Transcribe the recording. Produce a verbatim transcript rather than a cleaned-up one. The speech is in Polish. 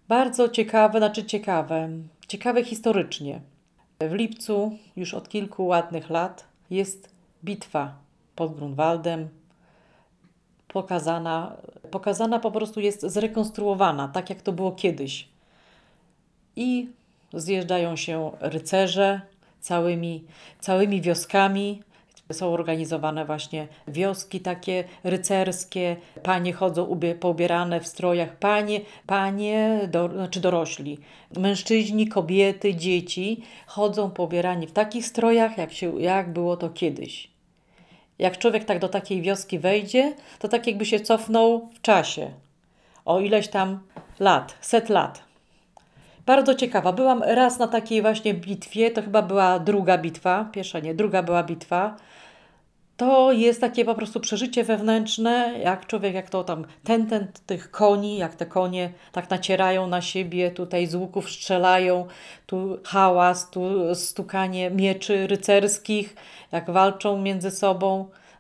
Bardzo ciekawe, znaczy ciekawe, ciekawe historycznie. W Lipcu już od kilku ładnych lat jest bitwa pod Grunwaldem. Pokazana, pokazana po prostu jest zrekonstruowana, tak jak to było kiedyś. I zjeżdżają się rycerze całymi, całymi wioskami. Są organizowane właśnie wioski takie rycerskie. Panie chodzą ubie, poubierane w strojach. Panie, panie do, znaczy dorośli. Mężczyźni, kobiety, dzieci chodzą poubierani w takich strojach, jak, się, jak było to kiedyś. Jak człowiek tak do takiej wioski wejdzie, to tak jakby się cofnął w czasie. O ileś tam lat, set lat. Bardzo ciekawa. Byłam raz na takiej właśnie bitwie, to chyba była druga bitwa, pierwsza nie, druga była bitwa. To jest takie po prostu przeżycie wewnętrzne, jak człowiek, jak to tam, ten, ten tych koni, jak te konie tak nacierają na siebie, tutaj z łuków strzelają, tu hałas, tu stukanie mieczy rycerskich, jak walczą między sobą.